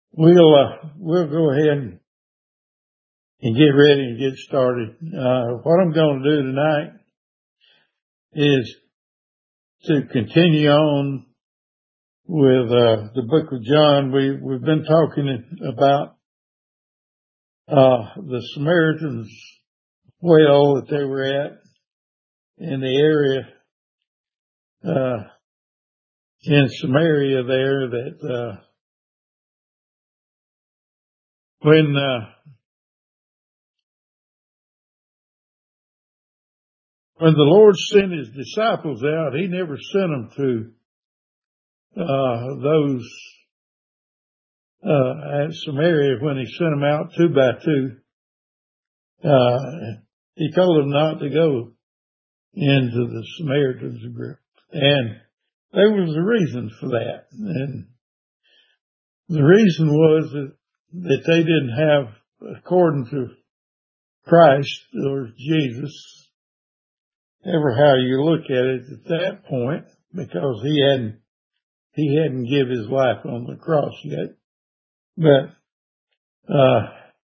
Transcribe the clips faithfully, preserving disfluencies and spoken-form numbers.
We'll uh, we'll go ahead and, and get ready and get started. Uh, what I'm going to do tonight is to continue on with uh, the book of John. We we've been talking about uh, the Samaritans' well that they were at in the area uh, in Samaria there. That uh, when uh, when the Lord sent His disciples out, He never sent them to uh, those uh, at Samaria. When He sent them out two by two, uh, He told them not to go into the Samaritans group. And there was a reason for that. And the reason was that, that they didn't have, according to Christ or Jesus, ever how you look at it at that point, because he hadn't, he hadn't given his life on the cross yet. But, uh,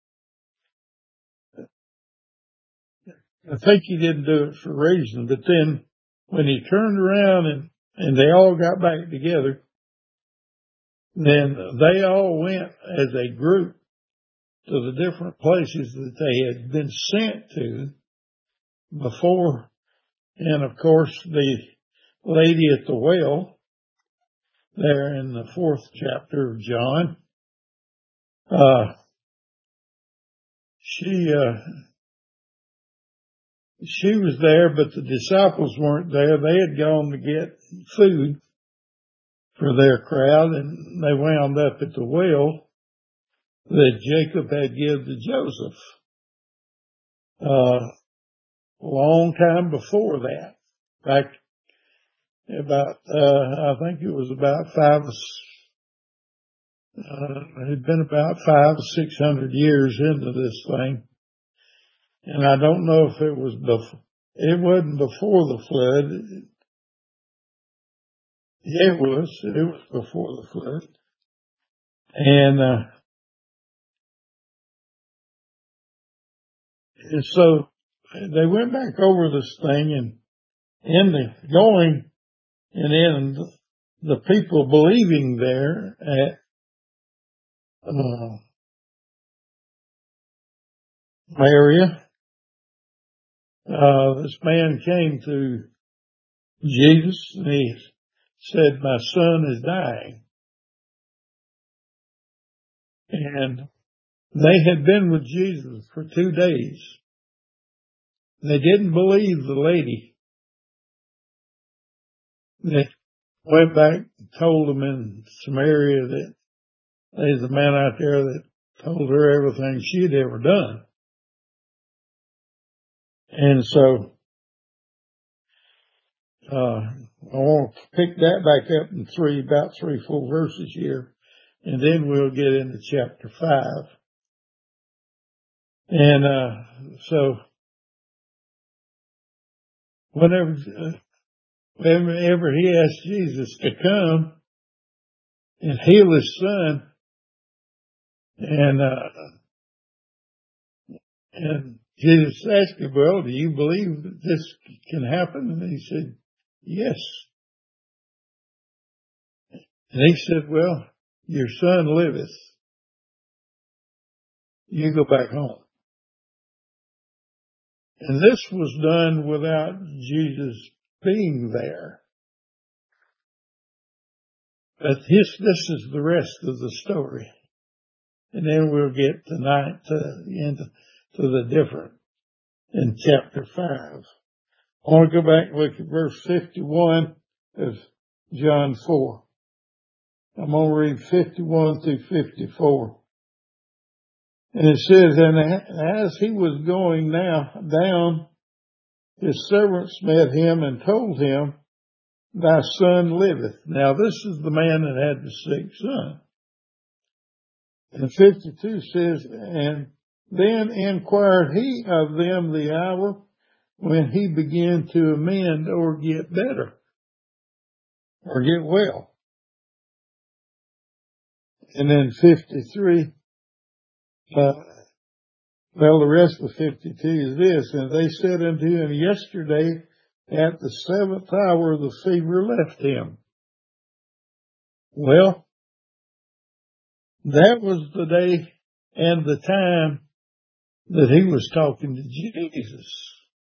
I think he didn't do it for a reason. But then when he turned around and, and they all got back together, then they all went as a group to the different places that they had been sent to before. And of course, the lady at the well there in the fourth chapter of John, uh, she, uh, she was there, but the disciples weren't there. They had gone to get food for their crowd, and they wound up at the well that Jacob had given to Joseph, uh, a long time before that. In fact, about, uh, I think it was about five, uh, it had been about five, six hundred years into this thing. And I don't know if it was before, it wasn't before the flood. It was, it was before the flood. And, uh, and so they went back over this thing, and in the going and in the people believing there at, uh, Maria, uh, this man came to Jesus and he said, "My son is dying." And they had been with Jesus for two days. They didn't believe the lady. They went back and told them in Samaria that there's a man out there that told her everything she had ever done. And so, uh, I want to pick that back up in three, about three, four verses here, and then we'll get into chapter five. And, uh, so, whenever, uh, whenever he asked Jesus to come and heal his son, and, uh, and Jesus asked him, "Well, do you believe that this can happen?" And he said, "Yes." And he said, "Well, your son liveth. You go back home." And this was done without Jesus being there. But his, this is the rest of the story. And then we'll get tonight to the end, to the different in chapter five. I want to go back and look at verse fifty-one of John four. I'm going to read fifty-one through fifty-four. And it says, "And as he was going now down, his servants met him and told him, 'Thy son liveth.'" Now this is the man that had the sick son. And fifty-two says, "And then inquired he of them the hour when he began to amend or get better, or get well. And then fifty-three, uh, well, the rest of fifty-two is this, and they said unto him, yesterday at the seventh hour the fever left him. Well, that was the day and the time that he was talking to Jesus.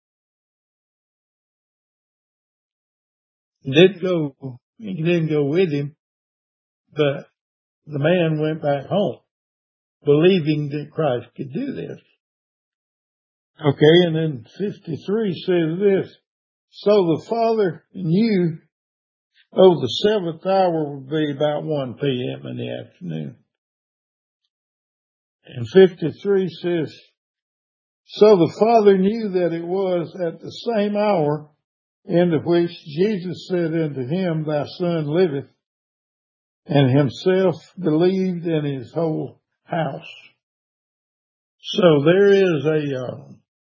He didn't go, he didn't go with him, but the man went back home, believing that Christ could do this. Okay, and then fifty-three says this, so the Father knew, oh, the seventh hour would be about one p.m. in the afternoon. And fifty-three says, so the Father knew that it was at the same hour in which Jesus said unto him, thy son liveth, and himself believed in his whole house. So there is a, uh,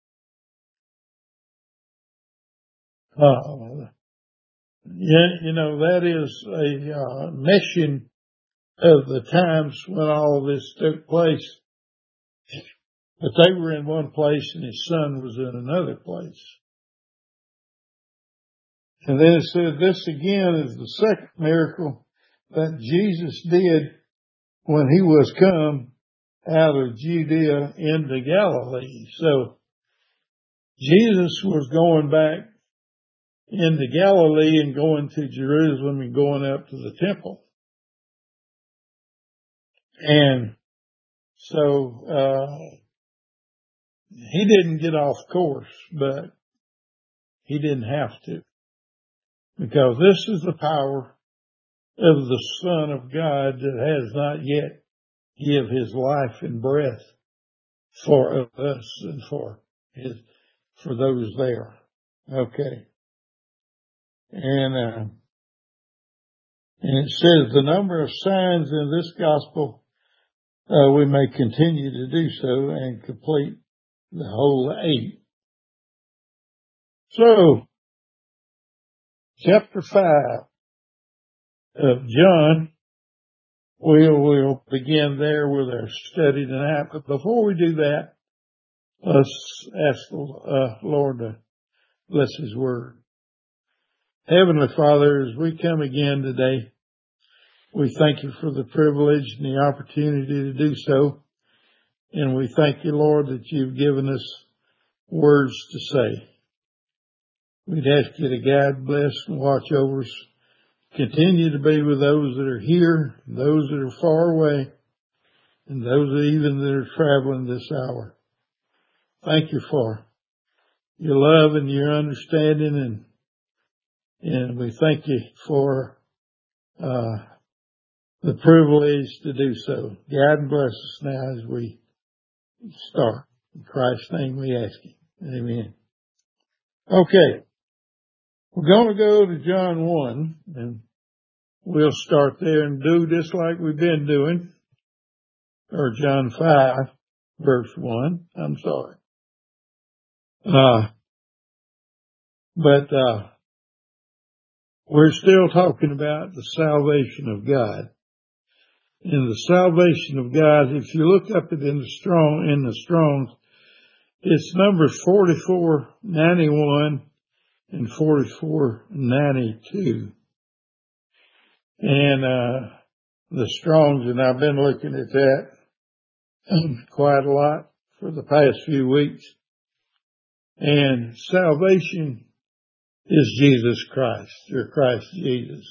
uh, yeah, you know, that is a uh, mission of the times when all this took place. But they were in one place and his son was in another place. And then it says this again is the second miracle that Jesus did when he was come out of Judea into Galilee. So Jesus was going back into Galilee and going to Jerusalem and going up to the temple. And so uh he didn't get off course, but he didn't have to, because this is the power of the Son of God that has not yet give his life and breath for us and for his, for those there. Okay. And, uh, and it says the number of signs in this gospel, uh, we may continue to do so and complete the whole eight. So, chapter five of John, we'll, we'll begin there with our study tonight. But before we do that, let's ask the uh, Lord to bless his word. Heavenly Father, as we come again today, we thank you for the privilege and the opportunity to do so. And we thank you, Lord, that you've given us words to say. We'd ask you to guide, bless, and watch over us. Continue to be with those that are here, those that are far away, and those that even that are traveling this hour. Thank you for your love and your understanding, and and we thank you for uh the privilege to do so. God and bless us now as we start. In Christ's name we ask you. Amen. Okay. We're going to go to John one, and we'll start there and do just like we've been doing. Or John five, verse one. I'm sorry. Uh, but, uh, we're still talking about the salvation of God. And the salvation of God, if you look up it in the strong, in the Strong's, it's numbers forty-four ninety-one and forty-four ninety-two. And, uh, the Strong's, and I've been looking at that quite a lot for the past few weeks. And salvation is Jesus Christ, or Christ Jesus.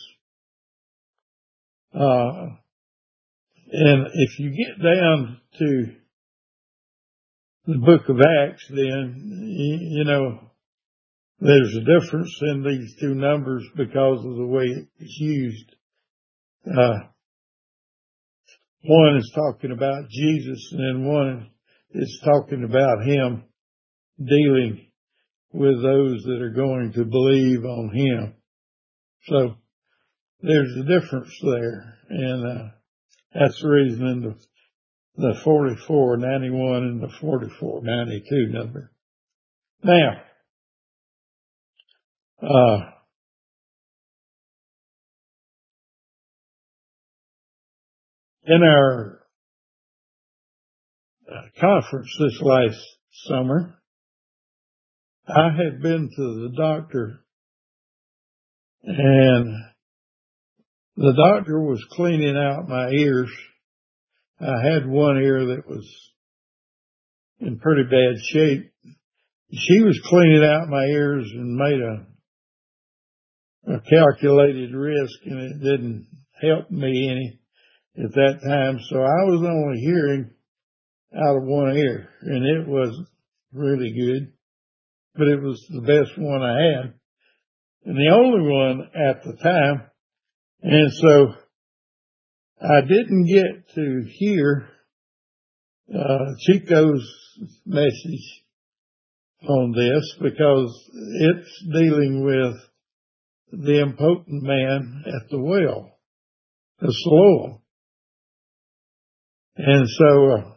Uh, and if you get down to the book of Acts, then, you know, there's a difference in these two numbers because of the way it's used. Uh, one is talking about Jesus, and then one is talking about him dealing with those that are going to believe on him. So there's a difference there, and uh, that's the reason in the, the forty-four ninety-one and the forty-four ninety-two number. Now, uh, In our uh, conference this last summer, I had been to the doctor, and the doctor was cleaning out my ears. I had one ear that was in pretty bad shape. She was cleaning out my ears and made a, a calculated risk, and it didn't help me any at that time. So I was only hearing out of one ear, and it wasn't really good, but it was the best one I had, and the only one at the time. And so I didn't get to hear uh, Chico's message on this because it's dealing with the impotent man at the well of Siloam. And so uh,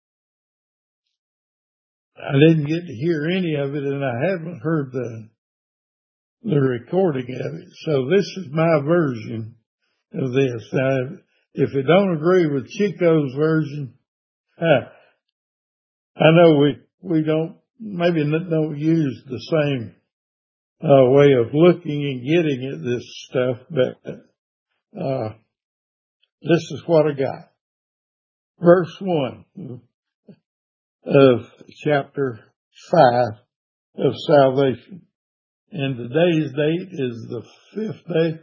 I didn't get to hear any of it, and I haven't heard the the recording of it. So this is my version of this. Now, if you don't agree with Chico's version, uh, I know we we don't maybe don't use the same uh, way of looking and getting at this stuff, but uh, this is what I got. Verse one of chapter five of salvation. And today's date is the fifth day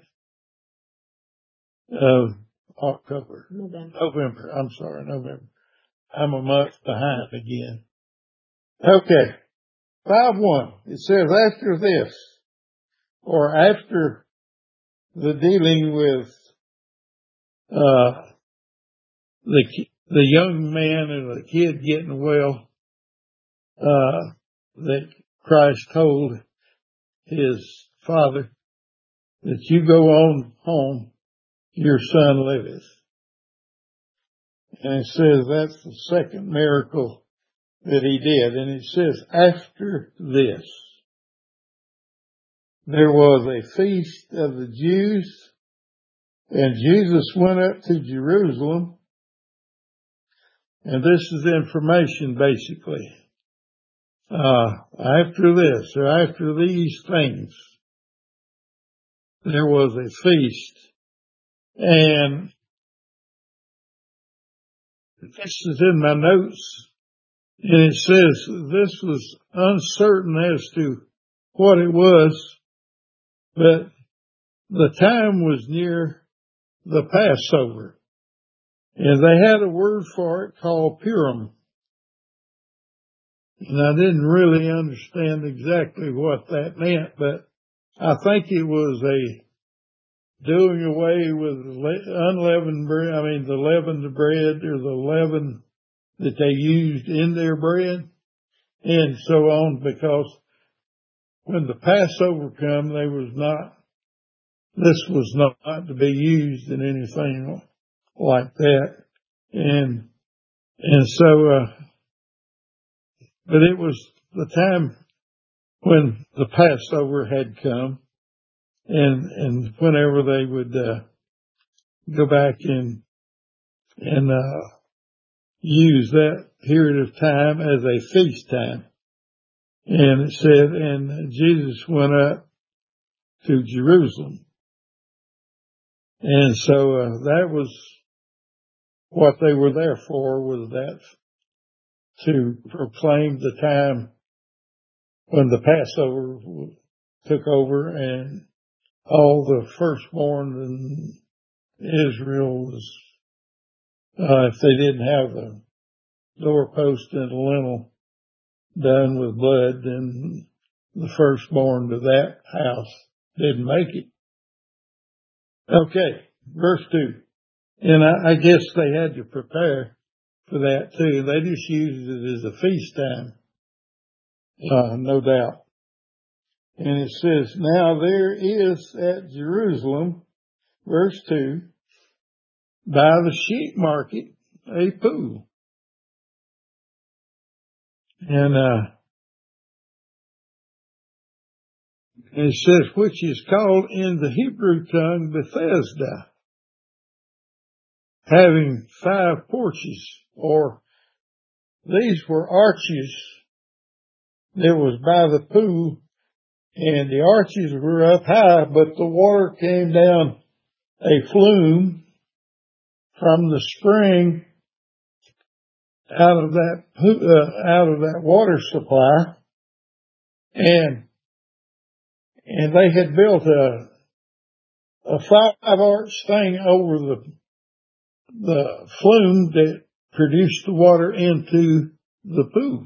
of October. November. November. I'm sorry, November. I'm a month behind again. Okay. five one. It says after this, or after the dealing with uh the the young man and the kid getting well, uh that Christ told his father that you go on home, your son liveth. And it says that's the second miracle that he did. And it says after this, there was a feast of the Jews, and Jesus went up to Jerusalem. And this is information basically. Uh, after this, or after these things, there was a feast. And this is in my notes. And it says this was uncertain as to what it was, but the time was near the Passover. And they had a word for it called Purim. And I didn't really understand exactly what that meant, but I think it was a doing away with unleavened bread, I mean the leavened bread or the leaven that they used in their bread and so on, because when the Passover come, they was not, this was not to be used in anything like that. And, and so, uh, but it was the time when the Passover had come, and, and whenever they would, uh, go back and, and, uh, use that period of time as a feast time. And it said, and Jesus went up to Jerusalem. And so, uh, that was what they were there for, was that to proclaim the time when the Passover took over and all the firstborn in Israel was, uh, if they didn't have the doorpost and the lintel done with blood, then the firstborn to that house didn't make it. Okay, verse two. And I, I guess they had to prepare for that too. They just used it as a feast time, uh, no doubt. And it says, now there is at Jerusalem, verse two, by the sheep market, a pool. And, uh, it says, which is called in the Hebrew tongue Bethesda. having five porches, or these were arches that was by the pool, and the arches were up high, but the water came down a flume from the spring out of that uh, out of that water supply, and and they had built a a five arch thing over the the flume that produced the water into the pool,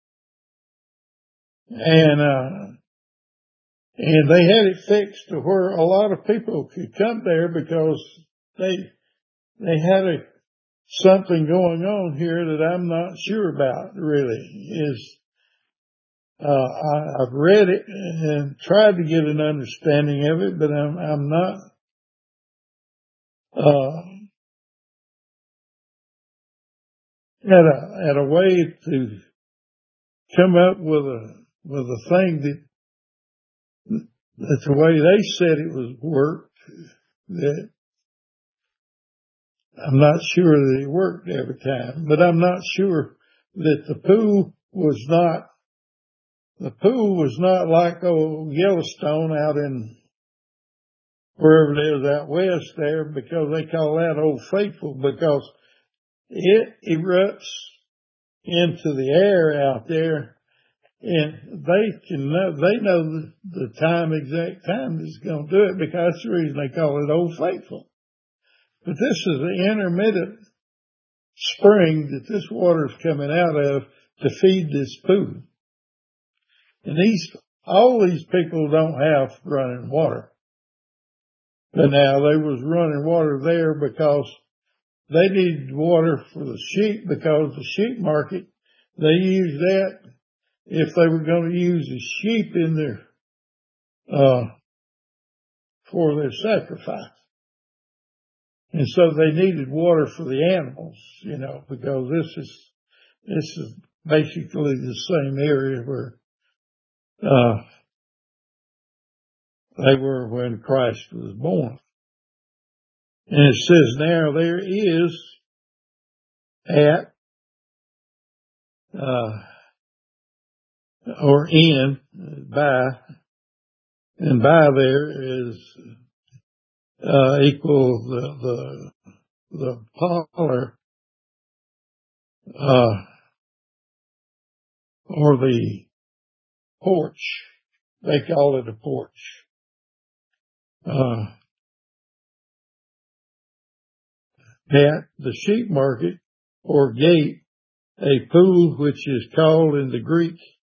and uh, and they had it fixed to where a lot of people could come there because they they had a something going on here that I'm not sure about. Really, is uh, I, I've read it and tried to get an understanding of it, but I'm I'm not. Uh, at a at a way to come up with a with a thing that that's the way they said it was worked. That I'm not sure that it worked every time, but I'm not sure that the pool was not the pool was not like old Yellowstone out in wherever it is out west there, because they call that Old Faithful, because it erupts into the air out there. And they can know, they know the, the time, exact time it's going to do it, because that's the reason they call it Old Faithful. But this is the intermittent spring that this water is coming out of to feed this pool. And these, all these people don't have running water. But now there was running water there because they needed water for the sheep, because the sheep market, they used that if they were going to use the sheep in their, uh, for their sacrifice. And so they needed water for the animals, you know, because this is, this is basically the same area where, uh, they were when Christ was born. And it says now there is at, uh, or in, by, and by there is, uh, equal the, the, the parlor, uh, or the porch. They call it a porch. Uh, at the sheep market or gate, a pool which is called in the Greek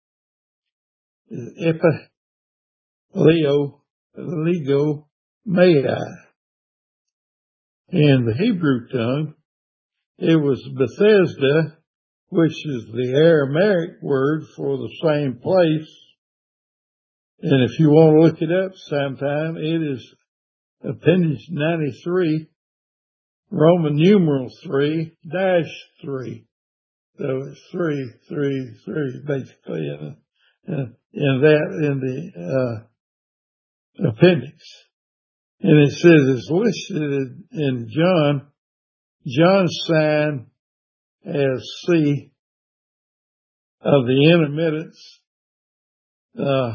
epileo, lego, Mai. In the Hebrew tongue, it was Bethesda, which is the Aramaic word for the same place. And if you want to look it up sometime, it is Appendix ninety-three, Roman numeral three, dash three. So it's three, three, three, basically, in, in, in that, in the, uh, appendix. And it says it's listed in John, John's sign as C of the intermittents, uh,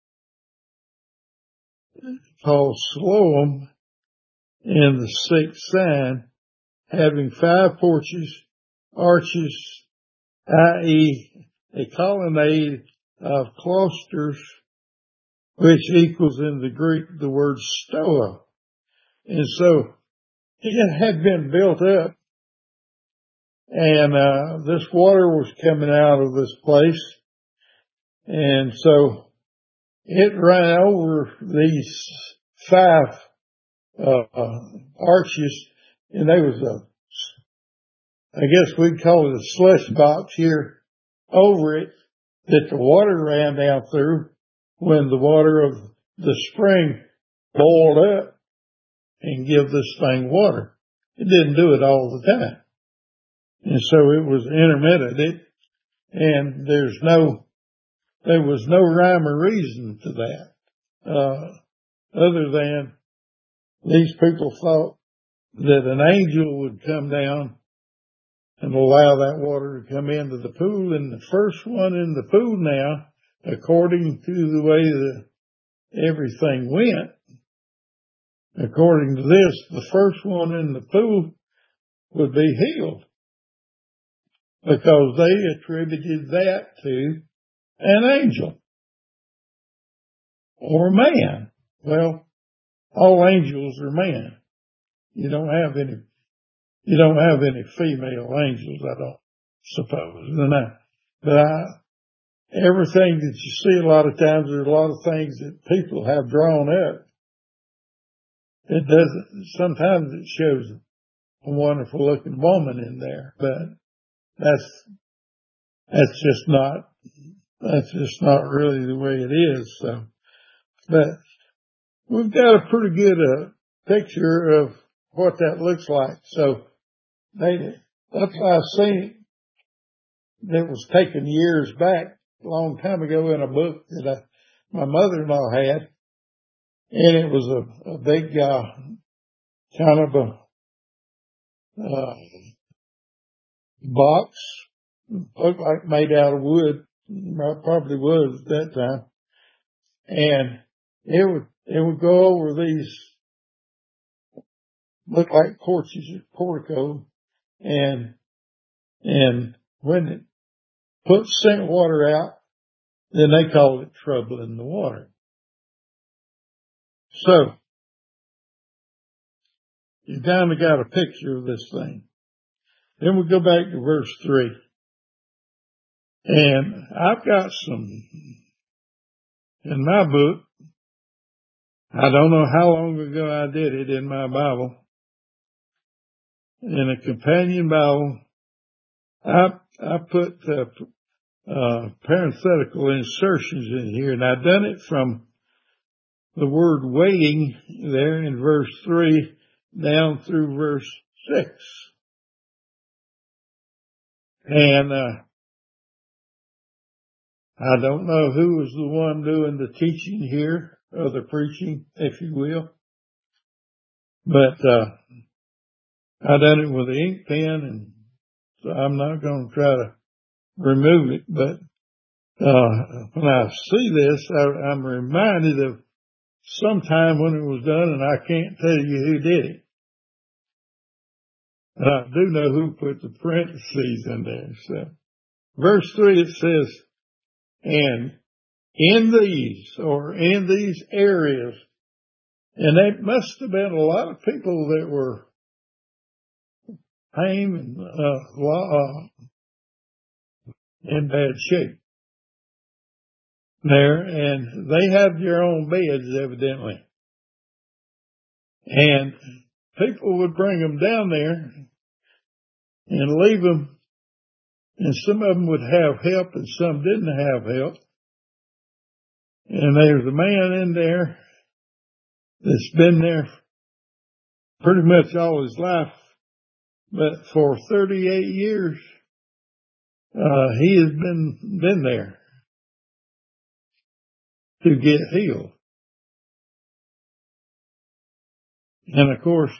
called Sloam, in the sixth sign, having five porches, arches, that is a colonnade of clusters, which equals in the Greek the word stoa. And so it had been built up, and uh, this water was coming out of this place, and so it ran over these five uh, uh, arches, and there was a, I guess we'd call it a slush box here over it that the water ran down through when the water of the spring boiled up and give this thing water. It didn't do it all the time. And so it was intermittent. It, and there's no, there was no rhyme or reason to that, uh, other than these people thought that an angel would come down and allow that water to come into the pool. And the first one in the pool now, according to the way that everything went, according to this, the first one in the pool would be healed, because they attributed that to an angel or man. Well, all angels are man. You don't have any, you don't have any female angels, I don't suppose. And I, but I, everything that you see a lot of times, there's a lot of things that people have drawn up. It doesn't, sometimes it shows a wonderful looking woman in there, but that's, that's just not, that's just not really the way it is. So, but we've got a pretty good uh, picture of what that looks like. So they, that's why I've seen it. It was taken years back, a long time ago, in a book that I, my mother-in-law had, and it was a, a big, uh, kind of a, uh, box, looked like made out of wood, probably was at that time, and it would, it would go over these, look like porches or portico, and, and when it put scent water out, then they called it trouble in the water. So, you kind of got a picture of this thing. Then we go back to verse three. And I've got some, in my book, I don't know how long ago I did it in my Bible, in a companion Bible, I, I put uh, uh, parenthetical insertions in here, and I've done it from the word waiting there in verse three down through verse six. And uh, I don't know who was the one doing the teaching here, or the preaching, if you will, but uh, I done it with an ink pen, and so I'm not going to try to remove it. But uh, when I see this, I, I'm reminded of some time when it was done, and I can't tell you who did it. And I do know who put the parentheses in there. So, verse three, it says, and in these, or in these areas, and there must have been a lot of people that were lame and uh, uh, in bad shape there, and they had their own beds, evidently. And people would bring them down there and leave them, and some of them would have help and some didn't have help. And there's a man in there that's been there pretty much all his life, but for thirty-eight years, uh, he has been, been there to get healed. And of course,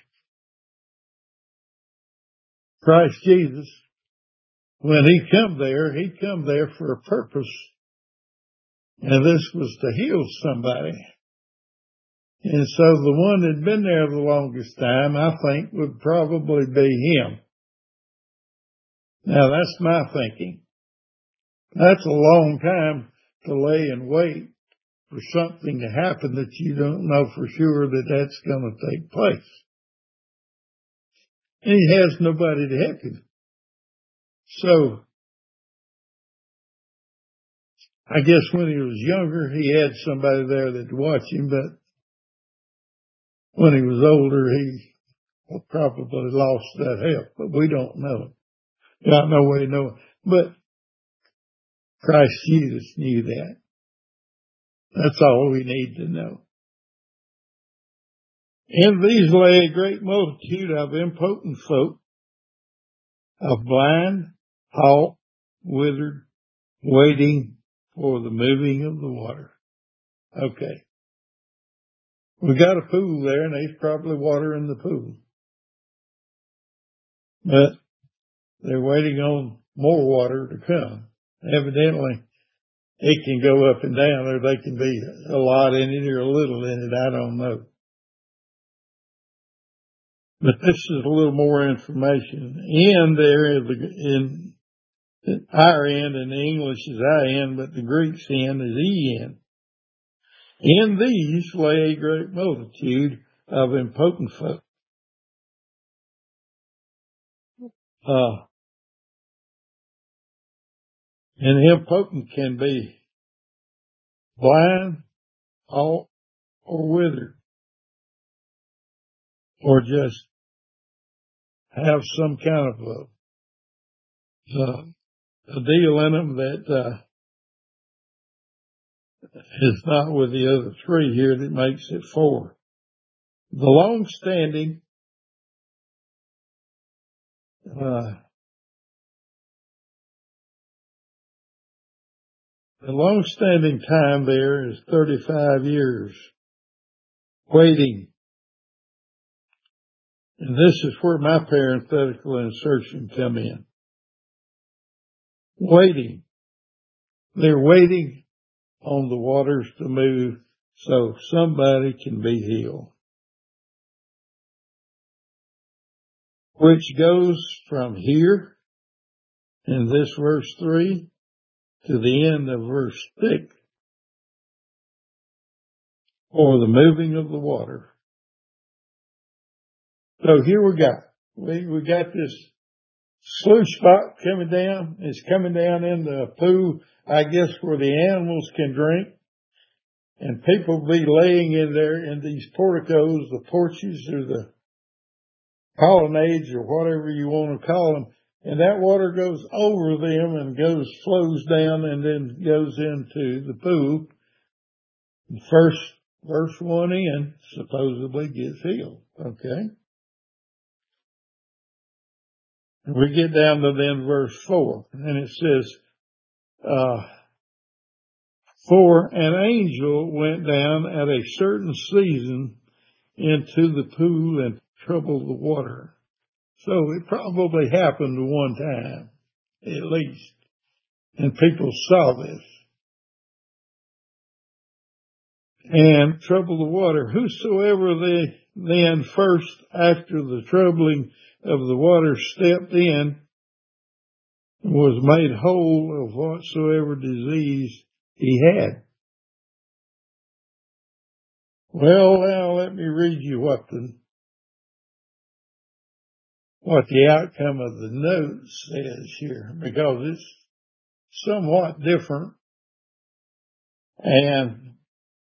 Christ Jesus, when he come there, he come there for a purpose. And this was to heal somebody. And so the one that'd been there the longest time, I think, would probably be him. Now that's my thinking. That's a long time to lay and wait for something to happen that you don't know for sure that that's going to take place. And he has nobody to help him. So, I guess when he was younger, he had somebody there that watched him, but when he was older, he probably lost that help, but we don't know. Got no way to know. But Christ Jesus knew that. That's all we need to know. In these lay a great multitude of impotent folk, of blind, halt, withered, waiting for the moving of the water. Okay. We got a pool there, and there's probably water in the pool. but they're waiting on more water to come. Evidently, it can go up and down, or they can be a lot in it or a little in it. I don't know. But this is a little more information. N there in our end, and the English is I N, but the Greek's N is E N. In these lay a great multitude of impotent folk. Uh, and impotent can be blind, halt, or withered, or just have some kind of a, uh, a deal in them that uh, is not with the other three here that makes it four. The long-standing uh, the long-standing time there is thirty-five years waiting. And this is where my parenthetical insertion come in. Waiting. They're waiting on the waters to move so somebody can be healed. Which goes from here in this verse three to the end of verse six, or the moving of the water. So here we got, we, we got this sluice spot coming down. It's coming down in the pool, I guess, where the animals can drink. And people be laying in there in these porticos, the porches or the colonnades or whatever you want to call them. And that water goes over them and goes, flows down and then goes into the pool. First, verse one in supposedly gets healed. Okay. And we get down to then verse four, and it says, uh, for an angel went down at a certain season into the pool and troubled the water. So it probably happened one time, at least. And people saw this. And troubled the water. Whosoever they then first after the troubling of the water stepped in was made whole of whatsoever disease he had. Well, now let me read you what the what the outcome of the note says here, because it's somewhat different, and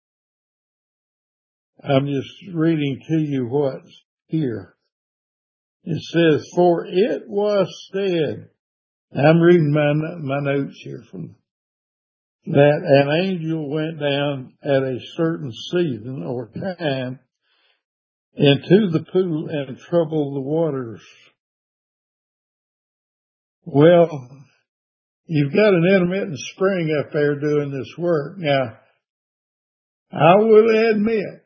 I'm just reading to you what's here. It says, for it was said, I'm reading my my notes here from that an angel went down at a certain season or time into the pool and troubled the waters. Well, you've got an intermittent spring up there doing this work. Now, I will admit,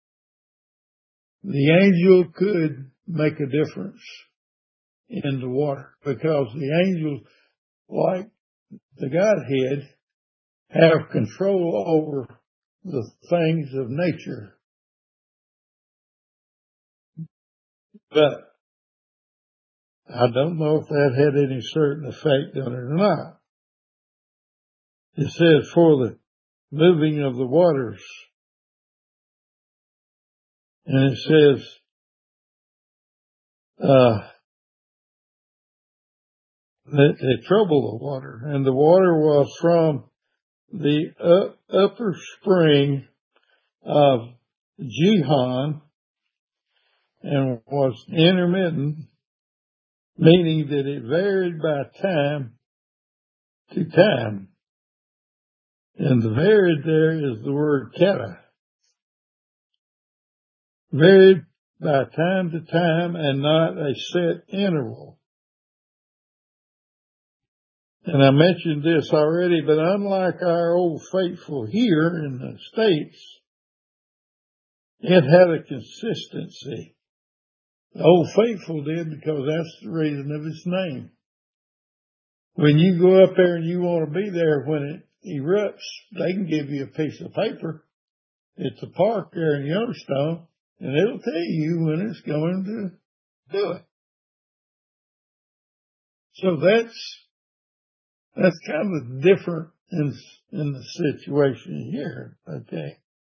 the angel could make a difference in the water, because the angels, like the Godhead, have control over the things of nature. But I don't know if that had any certain effect on it or not. It says, for the moving of the waters. And it says, uh, that they trouble the water. And the water was from the up, upper spring of Gihon, and was intermittent, meaning that it varied by time to time. And the varied there is the word kata. Varied by time to time and not a set interval. And I mentioned this already, but unlike our old faithful here in the States, it had a consistency. Old Faithful did, because that's the reason of its name. When you go up there and you want to be there when it erupts, they can give you a piece of paper. It's a park there in Yellowstone, and it'll tell you when it's going to do it. So that's that's kind of different in in the situation here. Okay,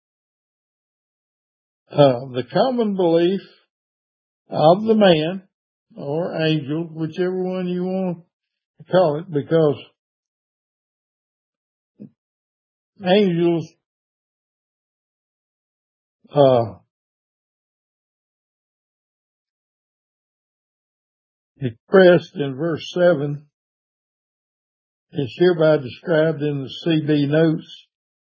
uh, the common belief of the man or angel, whichever one you want to call it, because angels uh, expressed in verse seven is hereby described in the C B notes.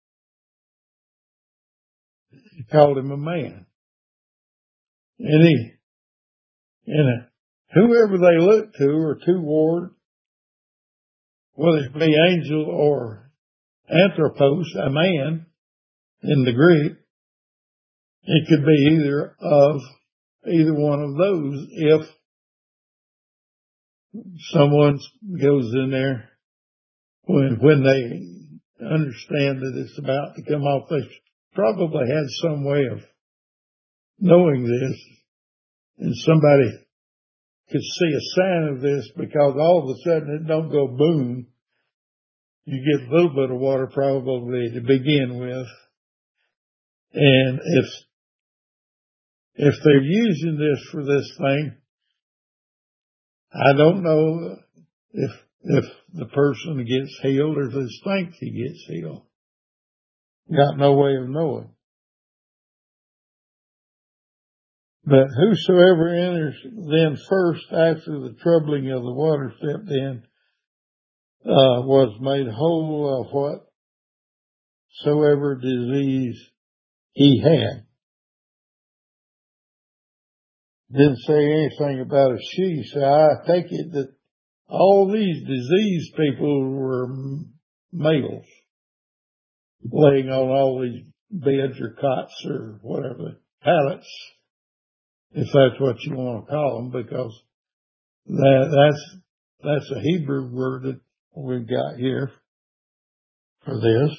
He called him a man. And he, and whoever they look to or toward, whether it be angel or anthropos, a man in the Greek, it could be either of either one of those if someone goes in there when when they understand that it's about to come off. They probably had some way of knowing this, and somebody could see a sign of this, because all of a sudden it don't go boom. You get a little bit of water probably to begin with. And if, if they're using this for this thing, I don't know if, if the person gets healed or just thinks he gets healed. Got no way of knowing. But whosoever enters then first after the troubling of the water stepped in, uh, was made whole of whatsoever disease he had. Didn't say anything about a she, so I take it that all these diseased people were males, laying on all these beds or cots or whatever, pallets, if that's what you want to call them, because that, that's, that's a Hebrew word that we've got here for this.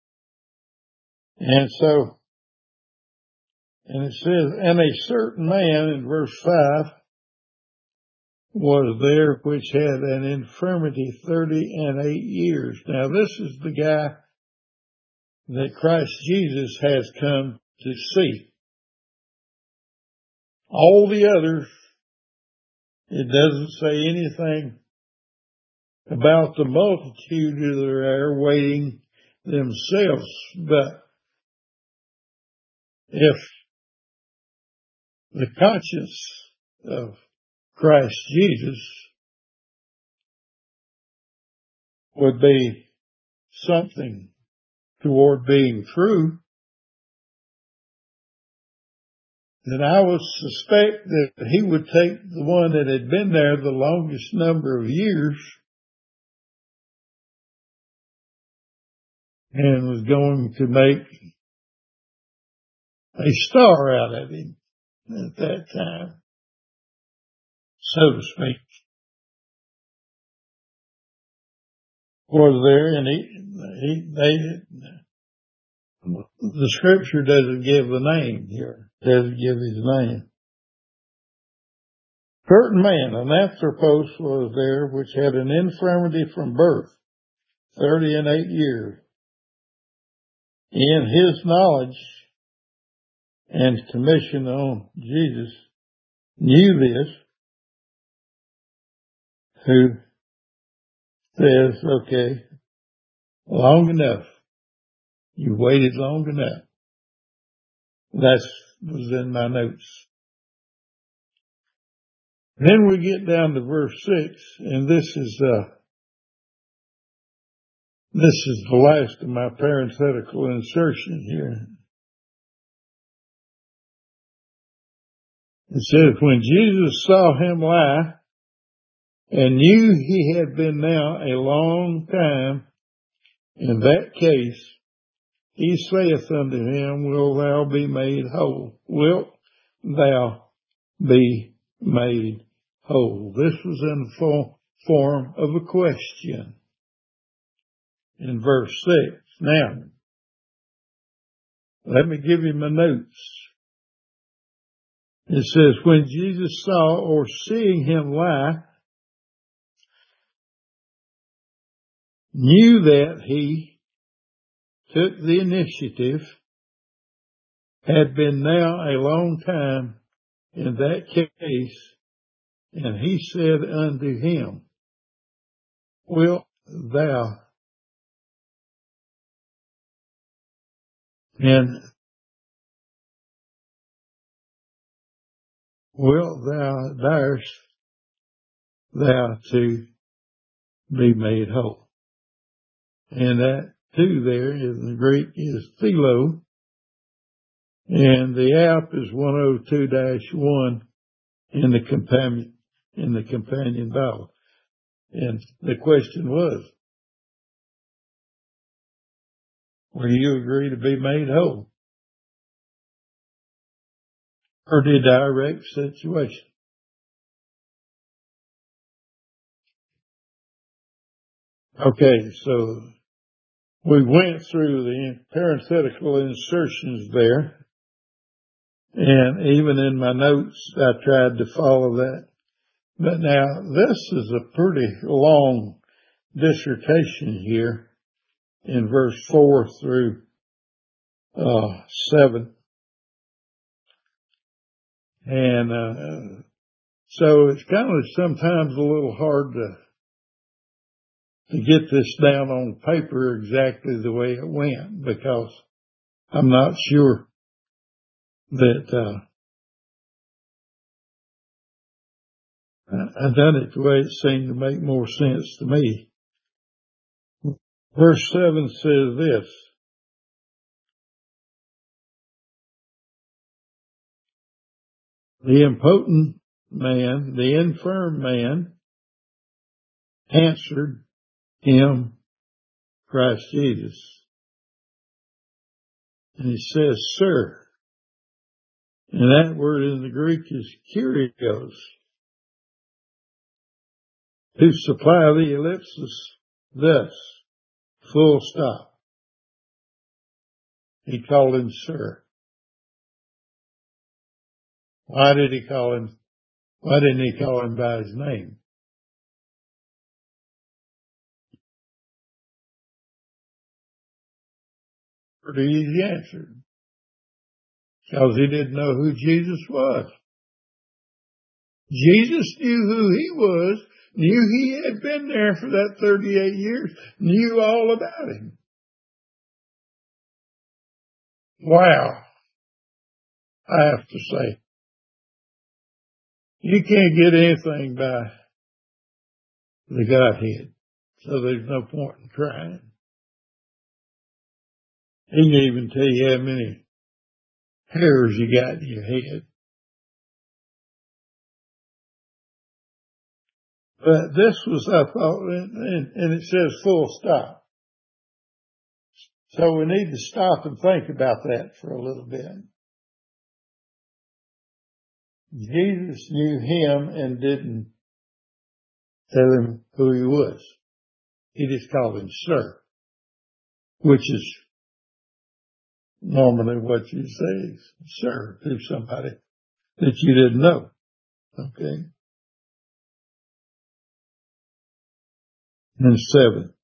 And so, and it says, and a certain man in verse five was there which had an infirmity thirty and eight years. Now this is the guy that Christ Jesus has come to see. All the others, it doesn't say anything about the multitude that are there waiting themselves. But if the conscience of Christ Jesus would be something toward being true, then I would suspect that he would take the one that had been there the longest number of years and was going to make a star out of him at that time, so to speak. Was there, and he, he, they, the scripture doesn't give the name here, doesn't give his name. Certain man, an anthropos, was there which had an infirmity from birth, thirty and eight years. In his knowledge and commission on Jesus knew this, who says, okay, long enough. You waited long enough. That was in my notes. Then we get down to verse six, and this is, uh, this is the last of my parenthetical insertion here. It says, when Jesus saw him lie and knew he had been now a long time in that case, he saith unto him, wilt thou be made whole? Wilt thou be made whole. This was in the form, form of a question in verse six. Now, let me give you my notes. It says, when Jesus saw or seeing him lie, knew that he took the initiative, had been now a long time in that case, and he said unto him, wilt thou, and wilt thou, darest thou to be made whole? And that two there in the Greek is philo, and the app is one oh two dash one in the companion, in the companion Bible. And the question was, will you agree to be made whole? Or did I wreck the situation? Okay, so we went through the parenthetical insertions there, and even in my notes I tried to follow that. But now this is a pretty long dissertation here in verse four through uh, seven. And uh, so it's kind of sometimes a little hard to to get this down on paper exactly the way it went, because I'm not sure that uh, I done it the way it seemed to make more sense to me. Verse seven says this, the impotent man, the infirm man, answered him, Christ Jesus. And he says, sir. And that word in the Greek is kurios, to supply the ellipsis thus, full stop. He called him sir. Why did he call him, why didn't he call him by his name? Pretty easy answer. Because he didn't know who Jesus was. Jesus knew who he was, knew he had been there for that thirty-eight years, knew all about him. Wow. I have to say, you can't get anything by the Godhead, so there's no point in trying. He can even tell you how many hairs you got in your head. But this was, I thought, and, and it says full stop. So we need to stop and think about that for a little bit. Jesus knew him and didn't tell him who he was. He just called him sir, which is normally what you say, sir, to somebody that you didn't know. Okay. And seven.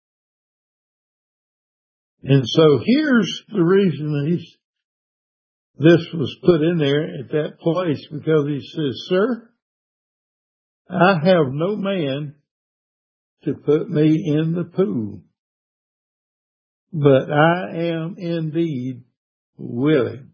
And so here's the reason he's, this was put in there at that place, because he says, sir, I have no man to put me in the pool, but I am indeed willing.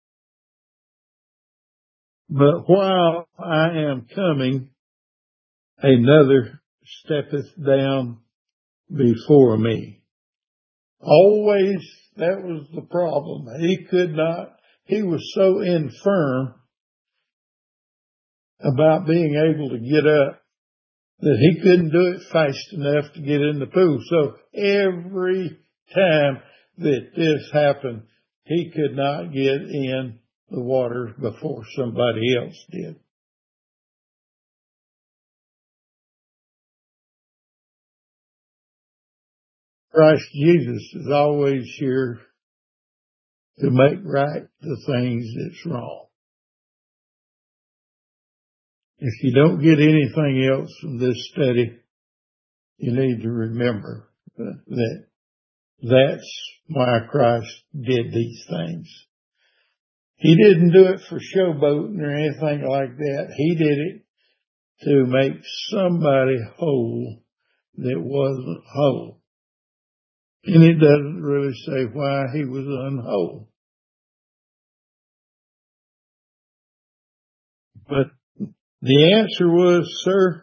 But while I am coming, another steppeth down before me. Always, that was the problem. He could not, he was so infirm about being able to get up that he couldn't do it fast enough to get in the pool. So every time that this happened, he could not get in the water before somebody else did. Christ Jesus is always here to make right the things that's wrong. If you don't get anything else from this study, you need to remember that that's why Christ did these things. He didn't do it for showboating or anything like that. He did it to make somebody whole that wasn't whole. And it doesn't really say why he was unwhole. But the answer was, sir,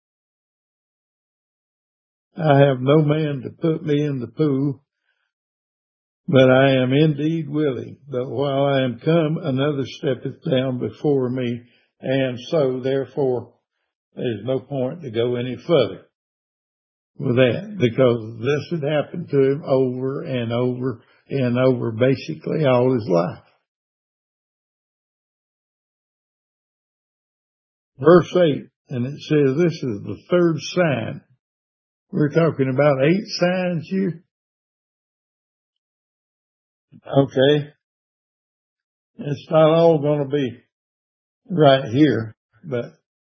I have no man to put me in the pool, but I am indeed willing. But while I am come, another steppeth down before me, and so therefore there's no point to go any further with that, because this had happened to him over and over and over, basically all his life. Verse eight, and it says this is the third sign. We're talking about eight signs here. Okay. It's not all going to be right here, but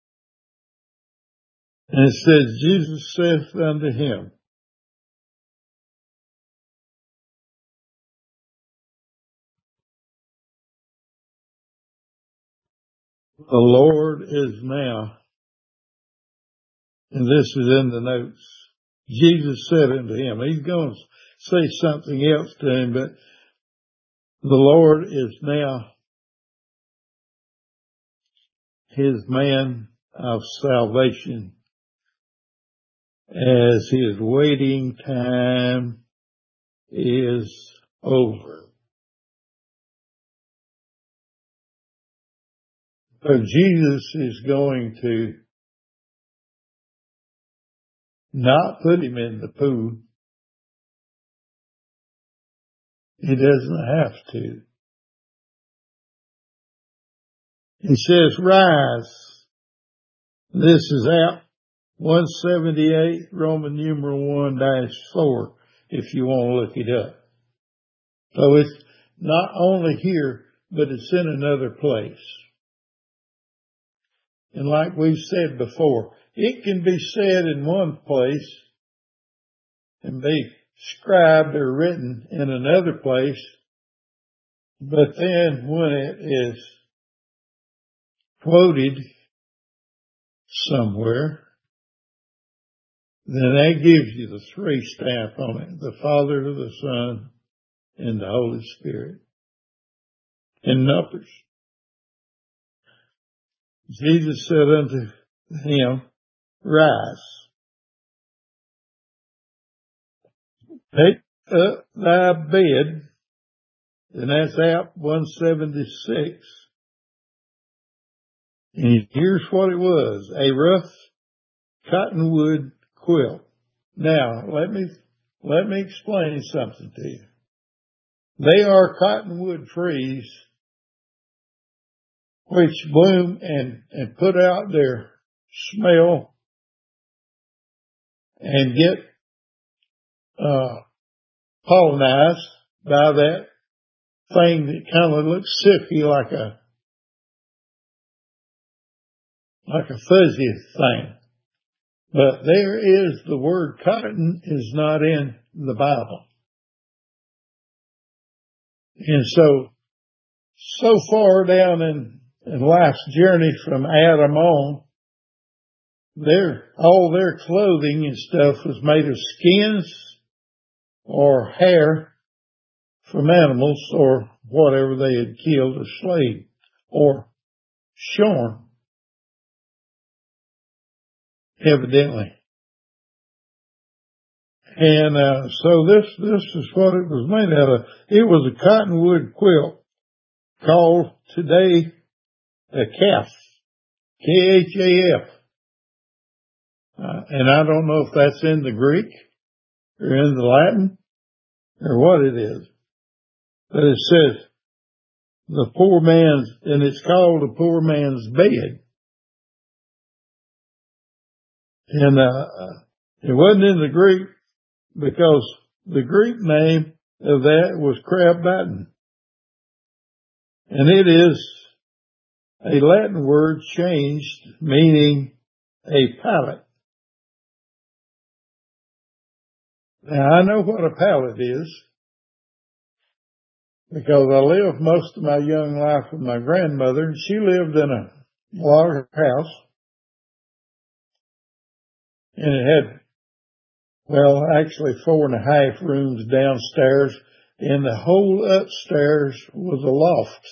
and it says, Jesus saith unto him, the Lord is now, and this is in the notes, Jesus said unto him, he's going to say something else to him, but the Lord is now his man of salvation, as his waiting time is over. So Jesus is going to not put him in the pool. He doesn't have to. He says, rise. This is out one seventy-eight, Roman numeral one dash four, if you want to look it up. So it's not only here, but it's in another place. And like we've said before, it can be said in one place and be scribed or written in another place, but then when it is quoted somewhere, then that gives you the three stamp on it, the Father, the Son, and the Holy Spirit. In numbers. Jesus said unto him, rise, take up thy bed, and that's out one seventy-six. And here's what it was, a rough cottonwood quilt. Now, let me, let me explain something to you. They are cottonwood trees which bloom and, and put out their smell and get, uh, pollinized by that thing that kind of looks sickly, like a, like a fuzzy thing. But there is the word cotton is not in the Bible. And so, so far down in, in life's journey from Adam on, their, all their clothing and stuff was made of skins or hair from animals or whatever they had killed or slayed or shorn, evidently. And uh, so this this is what it was made out of. It was a cottonwood quilt called today a calf, K H A F. Uh, and I don't know if that's in the Greek or in the Latin or what it is. But it says the poor man's, and it's called the poor man's bed. And uh, it wasn't in the Greek, because the Greek name of that was crab bitten. And it is a Latin word changed, meaning a palate. Now, I know what a palate is because I lived most of my young life with my grandmother, and she lived in a log house, and it had, well, actually four and a half rooms downstairs, and the whole upstairs was a loft.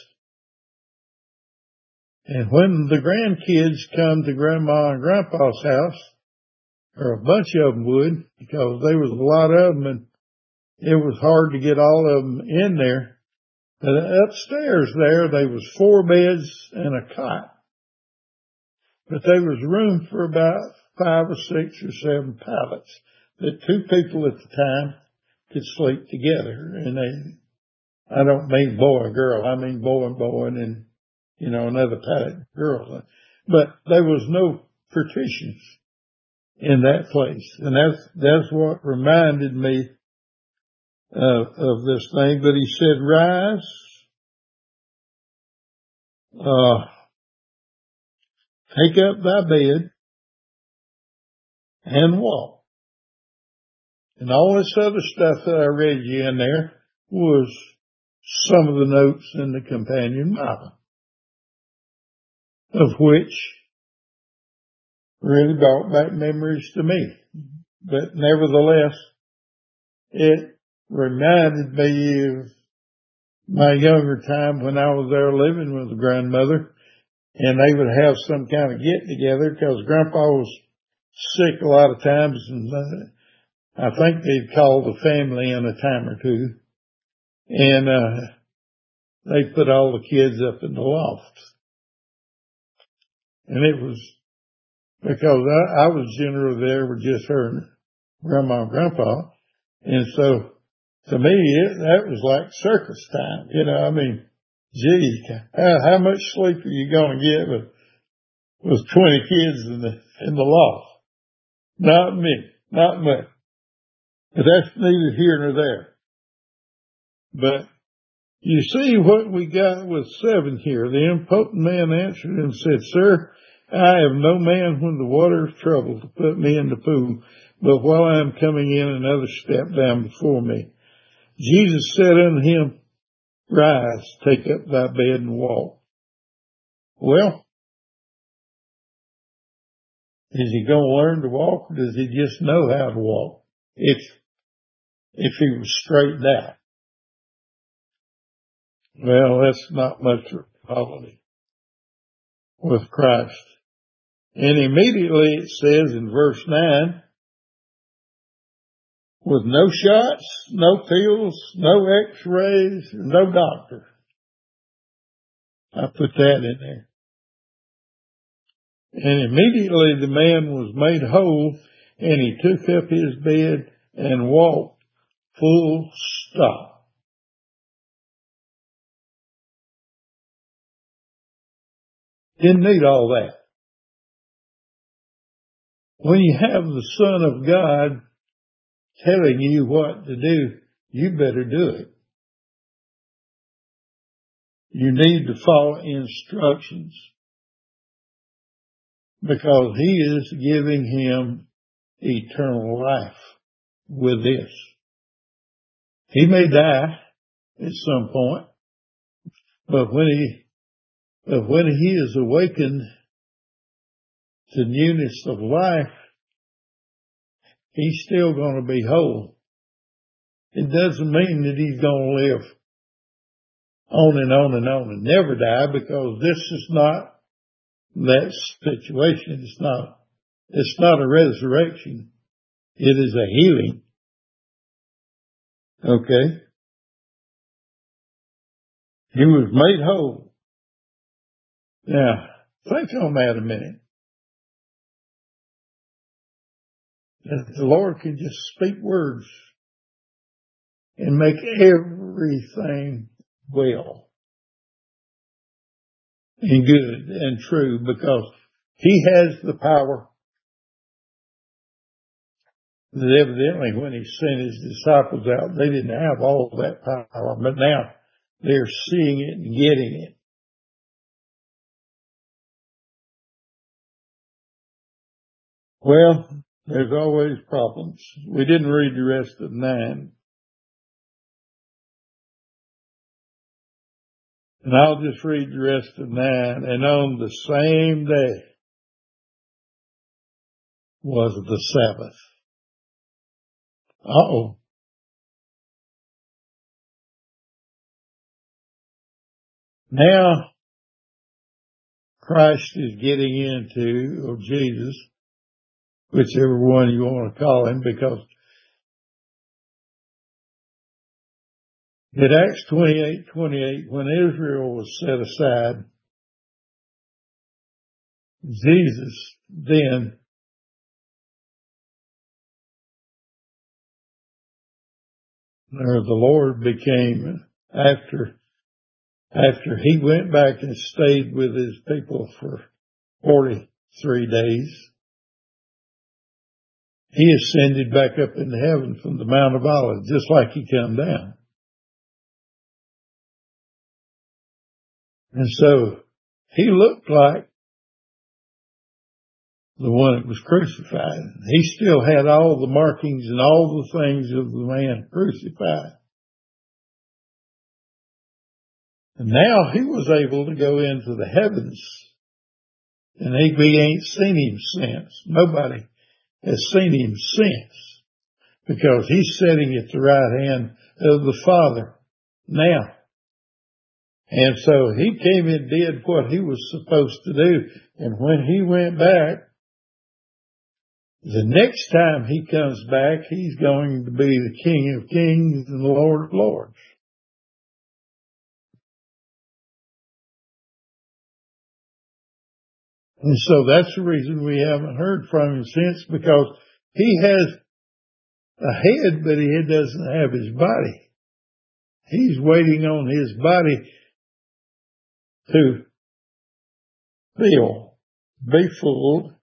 And when the grandkids come to Grandma and Grandpa's house, or a bunch of them would, because there was a lot of them, and it was hard to get all of them in there. But upstairs there, there was four beds and a cot. But there was room for about five or six or seven pallets that two people at the time could sleep together. And they, I don't mean boy and girl, I mean boy and boy and, you know, another pallet girl. But there was no partitions in that place. And that's, that's what reminded me of, of this thing. But he said, rise, uh, take up thy bed and walk. And all this other stuff that I read you in there was some of the notes in the companion Bible, of which really brought back memories to me. But nevertheless, it reminded me of my younger time when I was there living with grandmother, and they would have some kind of get together because Grandpa was sick a lot of times, and uh, I think they'd call the family in a time or two, and uh, they'd put all the kids up in the loft. And it was because I, I was generally there with just her and Grandma and Grandpa, and so to me it, that was like circus time. You know, I mean, gee, how, how much sleep are you going to get with with twenty kids in the in the loft? Not me, not much. But that's neither here nor there. But you see what we got with seven here. The impotent man answered and said, Sir, I have no man when the water is troubled to put me in the pool, but while I am coming in, another step down before me. Jesus said unto him, Rise, take up thy bed and walk. Well, is he going to learn to walk, or does he just know how to walk? If, if he was straightened out. Well, that's not much quality with Christ. And immediately it says in verse nine, with no shots, no pills, no x-rays, no doctor. I put that in there. And immediately the man was made whole, and he took up his bed and walked, full stop. Didn't need all that. When you have the Son of God telling you what to do, you better do it. You need to follow instructions because he is giving him eternal life with this. He may die at some point, but when he, but when he is awakened to newness of life, he's still going to be whole. It doesn't mean that he's going to live on and on and on and never die, because this is not that situation. It's not, it's not a resurrection. It is a healing. Okay. He was made whole. Now, think on that a minute. That the Lord can just speak words and make everything well and good and true, because he has the power that evidently when he sent his disciples out, they didn't have all that power, but now they're seeing it and getting it. Well, there's always problems. We didn't read the rest of nine. And I'll just read the rest of nine. And on the same day was the Sabbath. Uh-oh. Now Christ is getting into, or Jesus, whichever one you want to call him, because in Acts twenty-eight twenty-eight, when Israel was set aside, Jesus then or the Lord became, after after he went back and stayed with his people for forty-three days, he ascended back up into heaven from the Mount of Olives, just like he come down. And so he looked like the one that was crucified. He still had all the markings and all the things of the man crucified. And now he was able to go into the heavens, and we ain't seen him since. Nobody has seen him since, because he's sitting at the right hand of the Father now. And so he came and did what he was supposed to do. And when he went back, the next time he comes back, he's going to be the King of Kings and the Lord of Lords. And so that's the reason we haven't heard from him since, because he has a head, but he doesn't have his body. He's waiting on his body to fill, be full.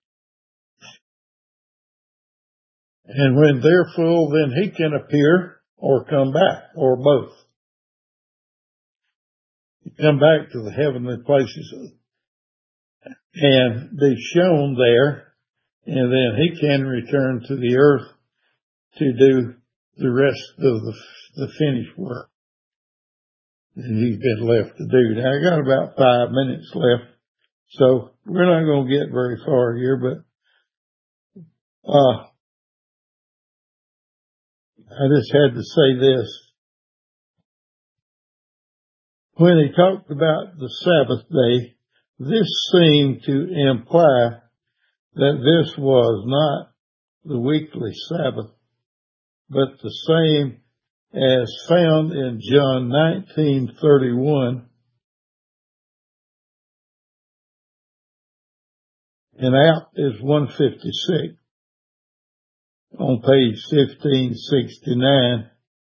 And when they're full, then he can appear or come back, or both. Come back to the heavenly places and be shown there, and then he can return to the earth to do the rest of the, the finished work that he's been left to do. Now, I got about five minutes left, so we're not going to get very far here, but uh, I just had to say this. When he talked about the Sabbath day, this seemed to imply that this was not the weekly Sabbath, but the same as found in John nineteen thirty-one, and out is one fifty-six on page fifteen sixty-nine,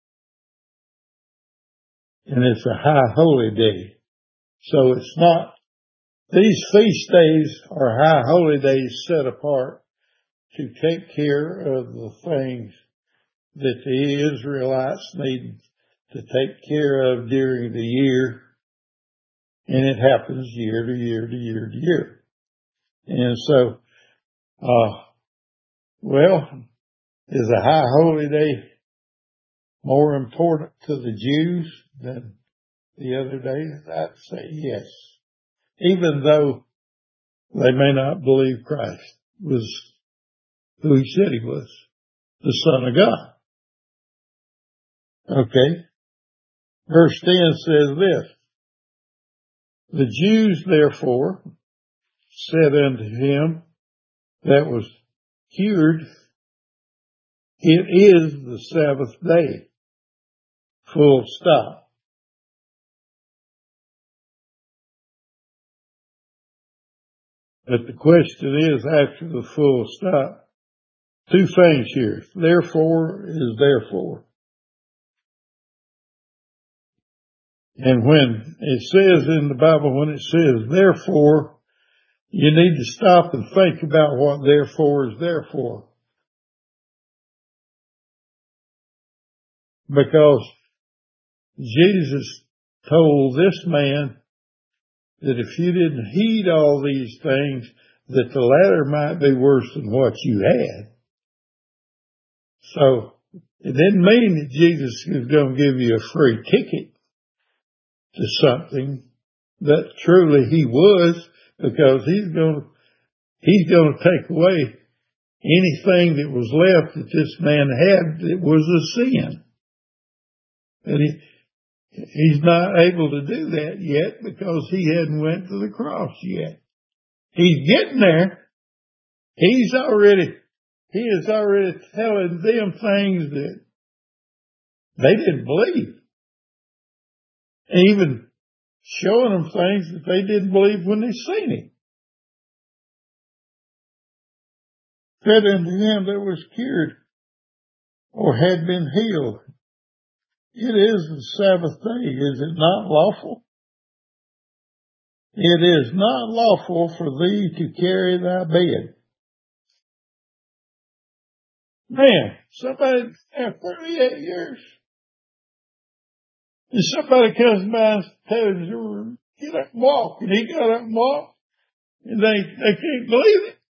and it's a high holy day. So it's not, these feast days are high holy days set apart to take care of the things that the Israelites need to take care of during the year, and it happens year to year to year to year. And so, uh, well, is a high holy day more important to the Jews than the other days? I'd say yes, even though they may not believe Christ was who he said he was, the Son of God. Okay. Verse ten says this: the Jews therefore said unto him that was cured, it is the Sabbath day. Full stop. But the question is, after the full stop, two things here. Therefore is therefore. And when it says in the Bible, when it says therefore, you need to stop and think about what therefore is therefore. because Jesus told this man that if you didn't heed all these things, that the latter might be worse than what you had. So it didn't mean that Jesus was going to give you a free ticket to something. That truly he was, because he's going to, he's going to take away anything that was left that this man had that was a sin. And he, he's not able to do that yet because he hadn't went to the cross yet. He's getting there. He's already, he is already telling them things that they didn't believe. Even showing them things that they didn't believe when they seen him. Said unto him that was cured or had been healed, it is the Sabbath day. Is it not lawful? It is not lawful for thee to carry thy bed. Man, somebody had thirty-eight years. And somebody comes by and tells you, get up and walk. And he got up and walked. And they, they can't believe it.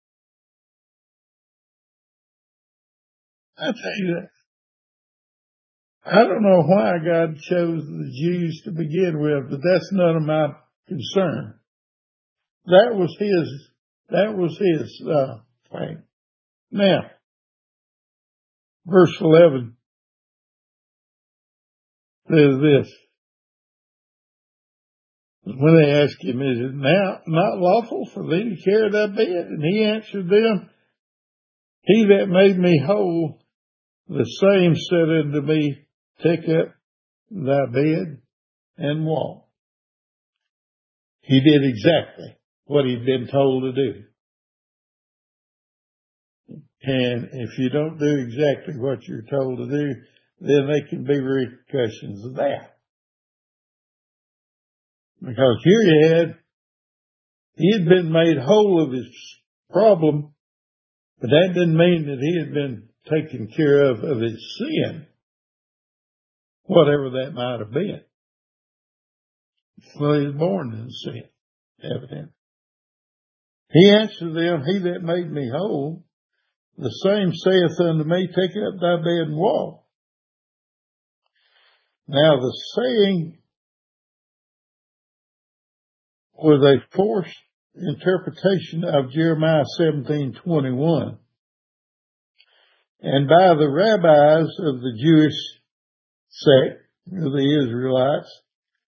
I tell you that. I don't know why God chose the Jews to begin with, but that's none of my concern. That was his, that was his, uh, thing. Now, verse eleven says this. When they asked him, is it now not lawful for thee to carry thy bed? And he answered them, he that made me whole, the same said unto me, take up thy bed and walk. He did exactly what he'd been told to do. And if you don't do exactly what you're told to do, then there can be repercussions of that. Because here he had, he had been made whole of his problem, but that didn't mean that he had been taken care of of his sin, whatever that might have been. Well, he was born in sin, evidently. He answered them, he that made me whole, the same saith unto me, take up thy bed and walk. Now the saying was a forced interpretation of Jeremiah seventeen twenty-one. And by the rabbis of the Jewish sect, of the Israelites,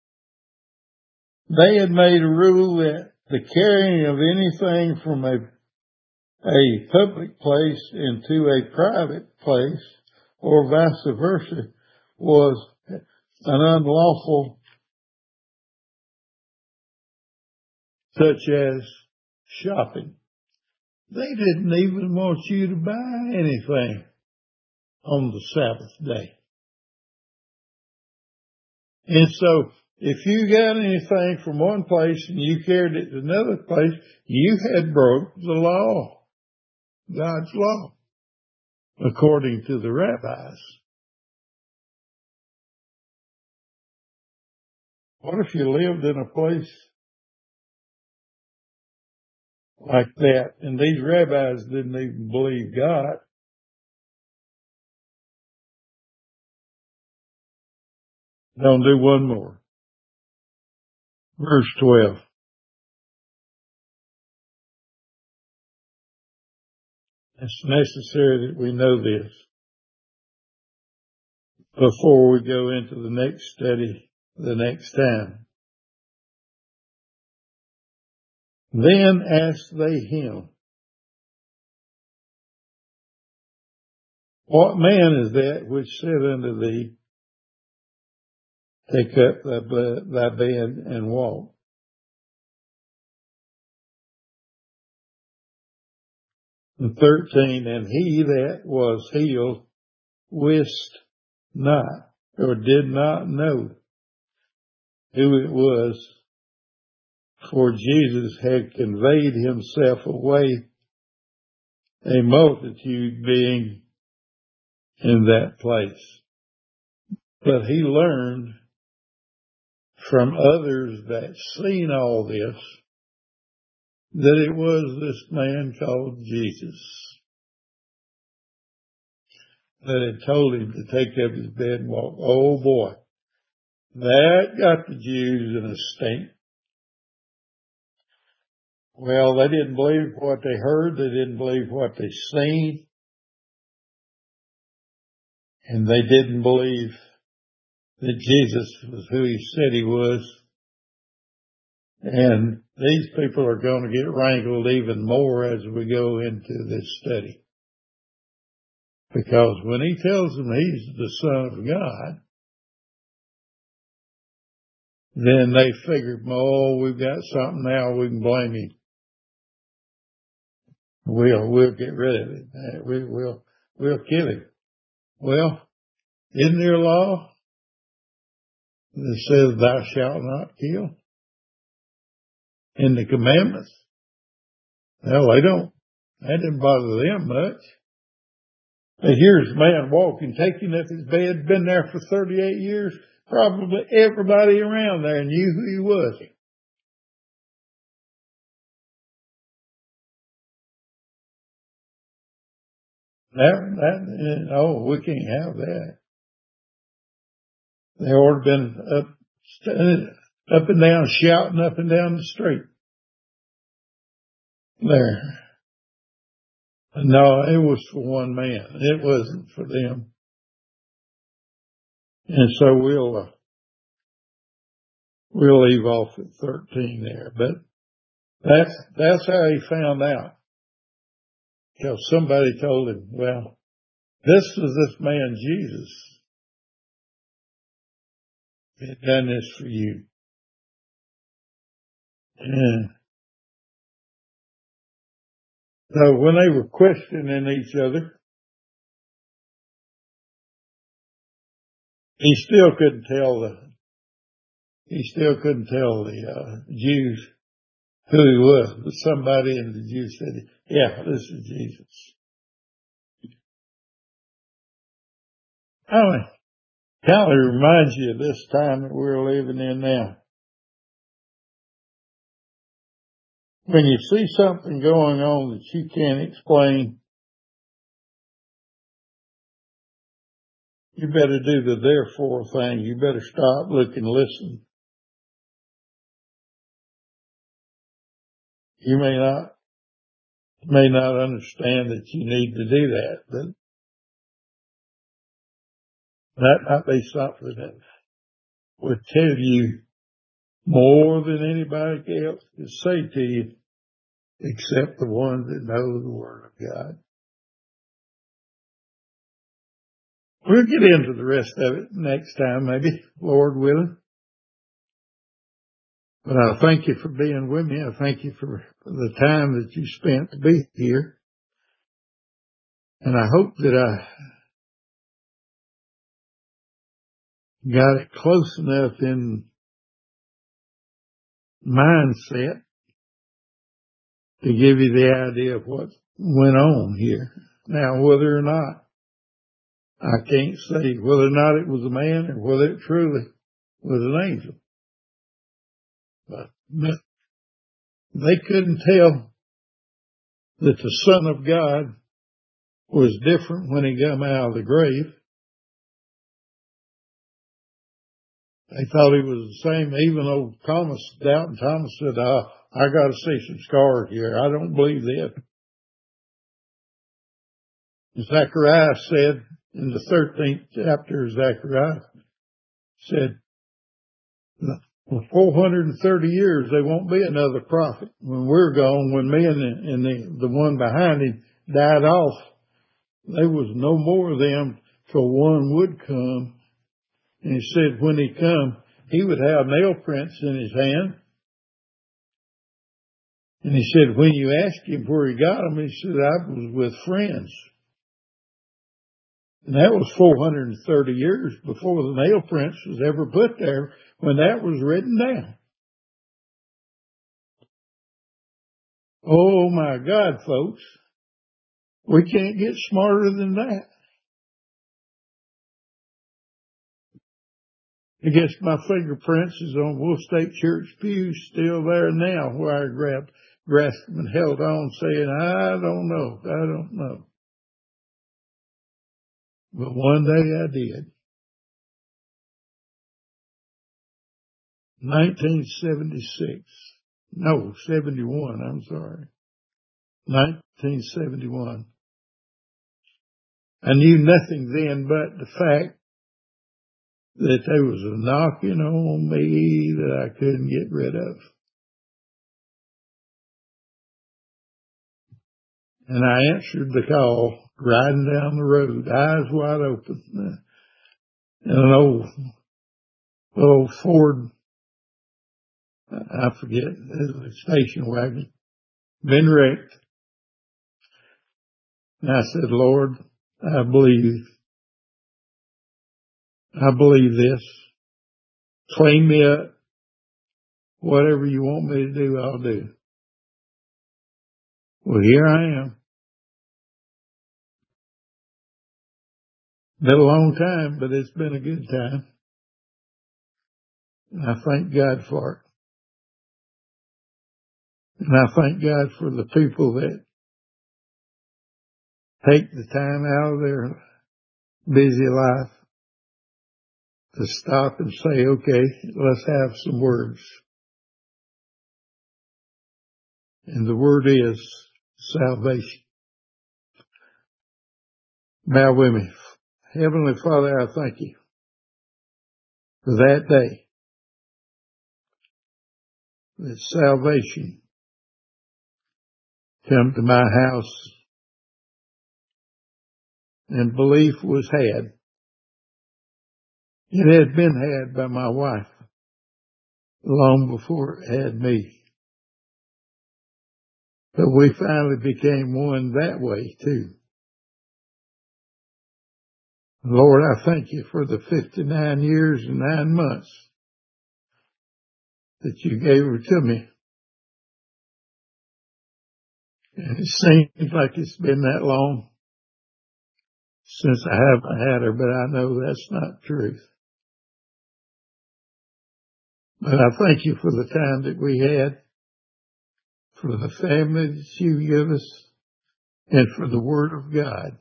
they had made a rule that the carrying of anything from a, a public place into a private place, or vice versa, was an unlawful, such as shopping. They didn't even want you to buy anything on the Sabbath day. And so, if you got anything from one place and you carried it to another place, you had broke the law, God's law, according to the rabbis. What if you lived in a place like that and these rabbis didn't even believe God? Don't do one more. Verse twelve. It's necessary that we know this before we go into the next study the next time. Then asked they him, what man is that which said unto thee, take up thy, thy bed and walk? And thirteen, and he that was healed wist not, or did not know who it was, for Jesus had conveyed himself away, a multitude being in that place. But he learned from others that seen all this that it was this man called Jesus that had told him to take up his bed and walk. Oh boy, that got the Jews in a stink. Well, they didn't believe what they heard. They didn't believe what they seen. And they didn't believe that Jesus was who he said he was. And these people are going to get wrangled even more as we go into this study. Because when he tells them he's the Son of God, then they figure, oh, we've got something now, we can blame him. We'll, we'll get rid of it. We, we'll, we'll kill him. Well, isn't there a law that says thou shalt not kill in the commandments? Well, they don't, that didn't bother them much. But here's a man walking, taking up his bed, been there for thirty-eight years. Probably everybody around there knew who he was. That, that, oh, we can't have that. They ought to have been up, up and down, shouting up and down the street. There. No, it was for one man. It wasn't for them. And so we'll, uh, we'll leave off at thirteen there. But that's, that's how he found out. Because somebody told him, well, this was this man Jesus. He had done this for you. And so when they were questioning each other, he still couldn't tell the, he still couldn't tell the uh, Jews who he was. But somebody in the Jews said, yeah, this is Jesus. I mean, kind of reminds you of this time that we're living in now. When you see something going on that you can't explain, you better do the therefore thing. You better stop, look, and listen. You may not, may not understand that you need to do that, but that might be something that would tell you more than anybody else could say to you, except the ones that know the Word of God. We'll get into the rest of it next time, maybe, Lord willing. But I thank you for being with me. I thank you for the time that you spent to be here. And I hope that I got it close enough in mindset to give you the idea of what went on here. Now, whether or not, I can't say whether or not it was a man or whether it truly was an angel. But they couldn't tell that the Son of God was different when he came out of the grave. They thought he was the same, even though Thomas, Doubting Thomas said, oh, I got to see some scars here. I don't believe that. Zechariah said in the thirteenth chapter of Zechariah, said, for four hundred thirty years, there won't be another prophet. When we're gone, when me and, the, and the, the one behind him died off, there was no more of them till one would come. And he said when he come, he would have nail prints in his hand. And he said when you ask him where he got them, he said, I was with friends. And that was four hundred thirty years before the nail prints was ever put there, when that was written down. Oh my God, folks. We can't get smarter than that. I guess my fingerprints is on Wolf State Church pew, still there now, where I grabbed, grasped and held on, saying, I don't know, I don't know. But one day I did. nineteen seventy-six. No, seventy-one, I'm sorry. nineteen seventy-one. I knew nothing then but the fact that there was a knocking on me that I couldn't get rid of. And I answered the call, riding down the road, eyes wide open. And an old, old Ford, I forget, it was a station wagon, been wrecked. And I said, Lord, I believe, I believe this. Clean me up. Whatever you want me to do, I'll do. Well, here I am. Been a long time, but it's been a good time. And I thank God for it. And I thank God for the people that take the time out of their busy life to stop and say, okay, let's have some words. And the word is salvation. Bow with me. Heavenly Father, I thank you for that day, that salvation come to my house and belief was had. It had been had by my wife long before it had me. But we finally became one that way too. Lord, I thank you for the fifty-nine years and nine months that you gave her to me. And it seems like it's been that long since I haven't had her, but I know that's not truth. But I thank you for the time that we had, for the family that you give us, and for the Word of God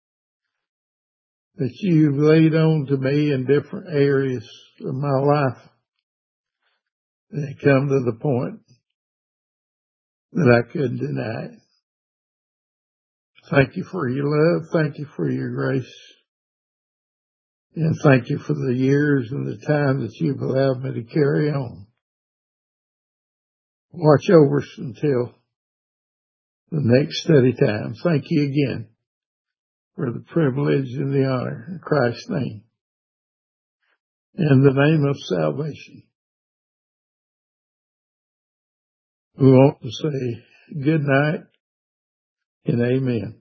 that you've laid on to me in different areas of my life that come to the point that I couldn't deny it. Thank you for your love. Thank you for your grace. And thank you for the years and the time that you've allowed me to carry on. Watch over us until the next study time. Thank you again for the privilege and the honor in Christ's name. In the name of salvation, we want to say good night and amen.